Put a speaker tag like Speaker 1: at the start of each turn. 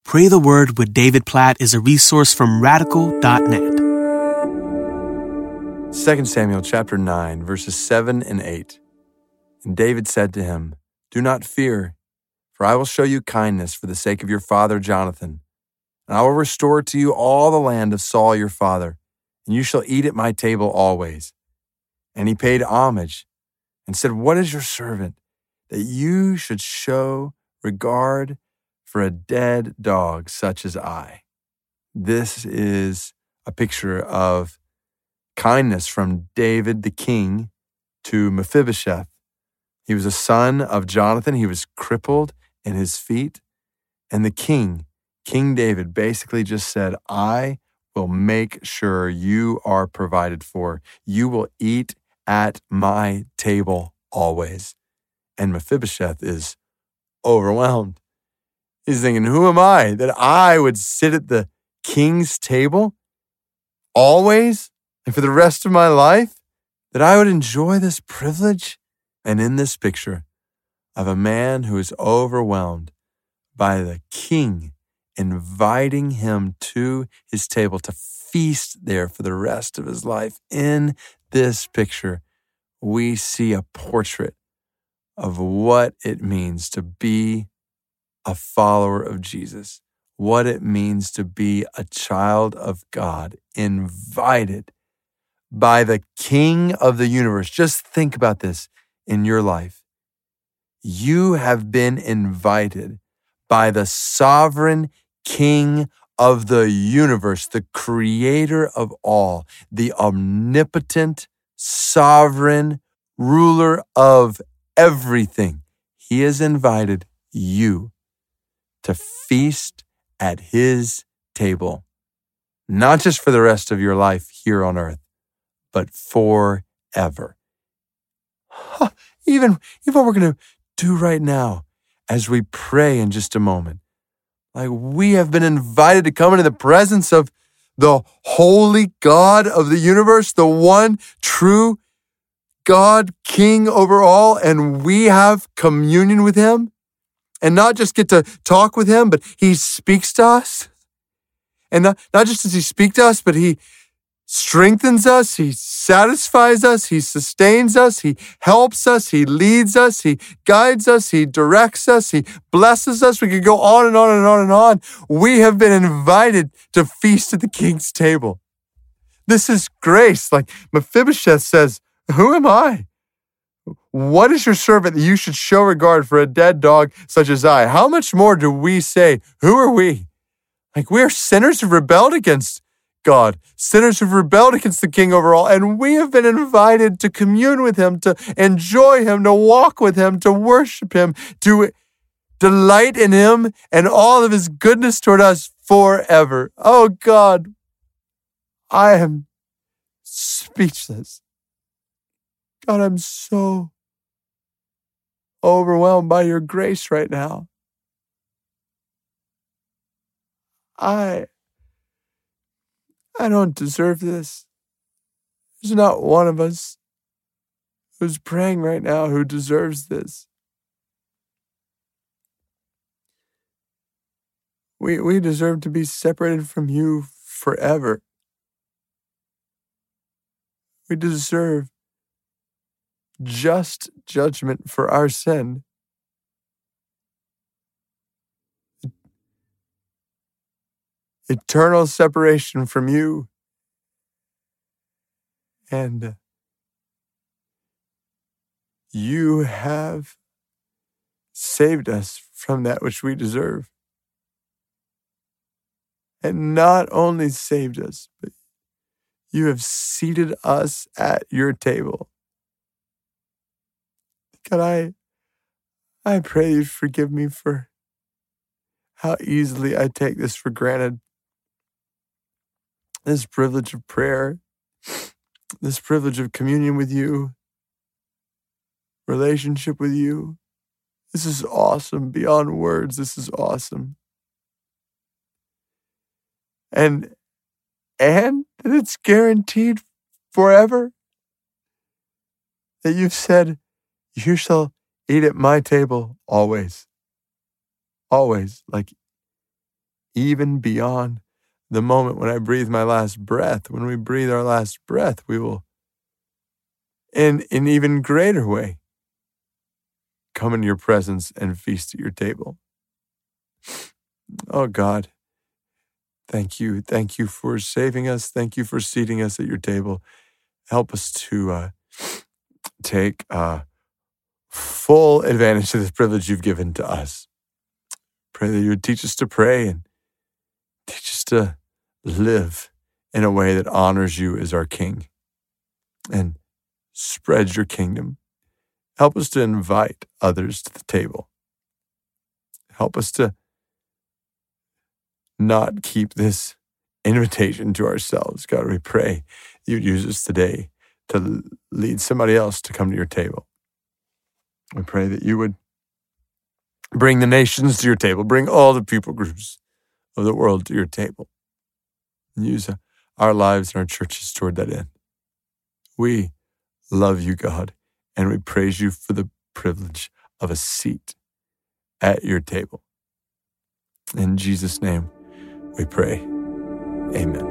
Speaker 1: Pray the Word with David Platt is a resource from radical.net.
Speaker 2: 2 Samuel chapter 9, verses 7 and 8. And David said to him, "Do not fear, for I will show you kindness for the sake of your father Jonathan. And I will restore to you all the land of Saul your father, and you shall eat at my table always." And he paid homage and said, "What is your servant, that you should show regard for a dead dog such as I?" This is a picture of kindness from David the king to Mephibosheth. He was a son of Jonathan. He was crippled in his feet. And the king, King David, basically just said, "I will make sure you are provided for. You will eat at my table always." And Mephibosheth is overwhelmed. He's thinking, who am I that I would sit at the king's table always and for the rest of my life? That I would enjoy this privilege? And in this picture of a man who is overwhelmed by the king inviting him to his table to feast there for the rest of his life, in this picture, we see a portrait of what it means to be a follower of Jesus, what it means to be a child of God, invited by the King of the universe. Just think about this in your life. You have been invited by the sovereign King of the universe, the creator of all, the omnipotent, sovereign ruler of everything. He has invited you to feast at his table, not just for the rest of your life here on earth, but forever. Even what we're going to do right now as we pray in just a moment. Like, we have been invited to come into the presence of the holy God of the universe, the one true God, King over all, and we have communion with him. And not just get to talk with him, but he speaks to us. And not just does he speak to us, but he strengthens us, he satisfies us, he sustains us, he helps us, he leads us, he guides us, he directs us, he blesses us. We could go on and on and on and on. We have been invited to feast at the king's table. This is grace. Like Mephibosheth says, who am I? What is your servant that you should show regard for a dead dog such as I? How much more do we say, who are we? Like, we are sinners who've rebelled against God, sinners who've rebelled against the King over all, and we have been invited to commune with him, to enjoy him, to walk with him, to worship him, to delight in him and all of his goodness toward us forever. Oh God, I am speechless. God, I'm so overwhelmed by your grace right now. I don't deserve this. There's not one of us who's praying right now who deserves this. We deserve to be separated from you forever. We deserve just judgment for our sin. Eternal separation from you. And you have saved us from that which we deserve. And not only saved us, but you have seated us at your table. God, I pray you forgive me for how easily I take this for granted. This privilege of prayer, this privilege of communion with you, relationship with you. This is awesome beyond words. This is awesome. And that it's guaranteed forever. That you've said, you shall eat at my table always. Always. Like, even beyond the moment when I breathe my last breath. When we breathe our last breath, we will, in an even greater way, come into your presence and feast at your table. Oh God, thank you. Thank you for saving us. Thank you for seating us at your table. Help us to take full advantage of this privilege you've given to us. Pray that you would teach us to pray and teach us to live in a way that honors you as our King and spreads your kingdom. Help us to invite others to the table. Help us to not keep this invitation to ourselves. God, we pray you'd use us today to lead somebody else to come to your table. We pray that you would bring the nations to your table, bring all the people groups of the world to your table, and use our lives and our churches toward that end. We love you, God, and we praise you for the privilege of a seat at your table. In Jesus' name we pray. Amen.